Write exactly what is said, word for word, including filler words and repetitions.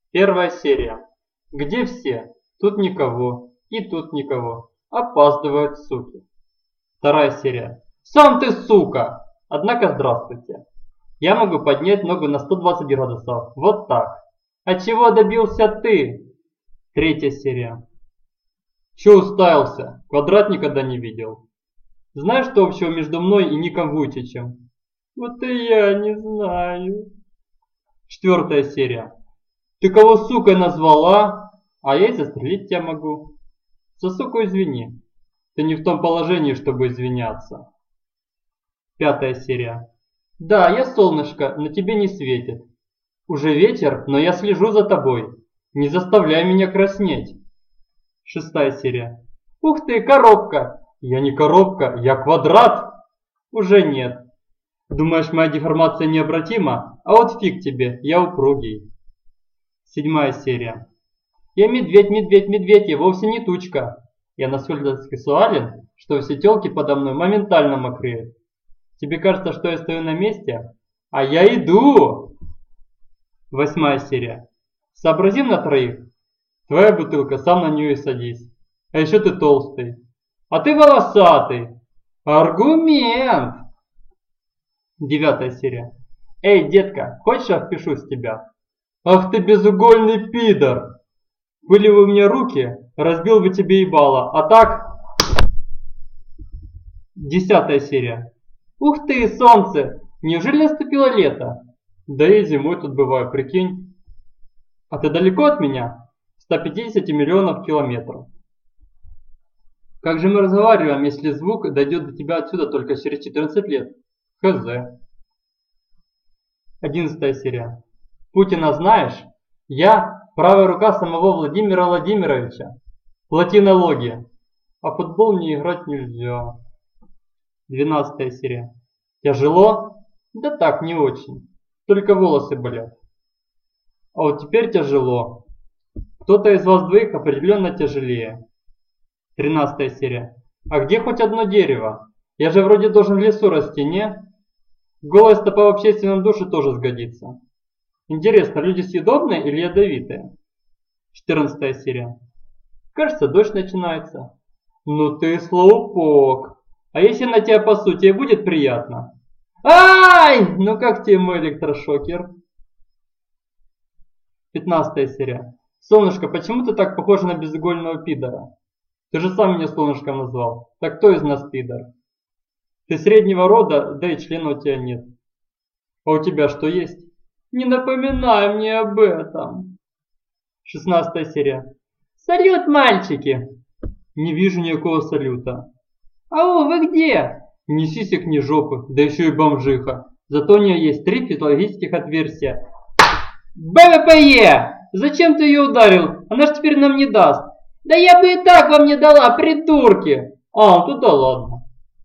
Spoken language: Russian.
Первая серия. Где все? Тут никого. И тут никого. Опаздывают суки. Вторая серия. Сам ты сука! Однако здравствуйте. Я могу поднять ногу на сто двадцать градусов. Вот так. А чего добился ты? Третья серия. Че уставился? Квадрат никогда не видел. Знаешь, что общего между мной и Ником Вуйчичем? Вот и я не знаю. Четвертая серия. Ты кого сукой назвала? А я и застрелить тебя могу. За суку извини. Ты не в том положении, чтобы извиняться. Пятая серия. Да, я солнышко, но тебе не светит. Уже вечер, но я слежу за тобой. Не заставляй меня краснеть. Шестая серия. Ух ты, коробка. Я не коробка, я квадрат. Уже нет. Думаешь, моя деформация необратима? А вот фиг тебе, я упругий. Седьмая серия. Я медведь, медведь, медведь, я вовсе не тучка. Я настолько сексуален, что все телки подо мной моментально мокреют. Тебе кажется, что я стою на месте? А я иду! Восьмая серия. Сообразим на троих. Твоя бутылка, сам на нее и садись. А еще ты толстый. А ты волосатый. Аргумент! Девятая серия. Эй, детка, хочешь я впишусь в тебя? Ах ты безугольный пидор! Были бы у меня руки, разбил бы тебе ебало, а так... Десятая серия. Ух ты, солнце! Неужели наступило лето? Да и зимой тут бываю, прикинь. А ты далеко от меня? сто пятьдесят миллионов километров. Как же мы разговариваем, если звук дойдет до тебя отсюда только через четырнадцать лет? Хз. Одиннадцатая серия. Путина знаешь? Я правая рука самого Владимира Владимировича. Плати налоги. А в футбол мне играть нельзя. Двенадцатая серия. Тяжело? Да так, не очень. Только волосы болят. А вот теперь тяжело. Кто-то из вас двоих определенно тяжелее. Тринадцатая серия. А где хоть одно дерево? Я же вроде должен в лесу расти, не? Голая стопа в общественном душе тоже сгодится. Интересно, люди съедобные или ядовитые? Четырнадцатая серия. Кажется, дождь начинается. Ну ты слоупок. А если на тебя пасу, тебе будет приятно? Ай! Ну как тебе мой электрошокер? Пятнадцатая серия. Солнышко, почему ты так похожа на безугольного пидора? Ты же сам меня солнышком назвал. Так кто из нас пидор? Ты среднего рода, да и члена у тебя нет. А у тебя что есть? Не напоминай мне об этом. Шестнадцатая серия. Салют, мальчики! Не вижу никакого салюта. Ау, вы где? Ни сисек, ни жопы, да еще и бомжиха. Зато у нее есть три физиологических отверстия. БВПЕ! Зачем ты ее ударил? Она ж теперь нам не даст. Да я бы и так вам не дала, придурки! А, ну да ладно.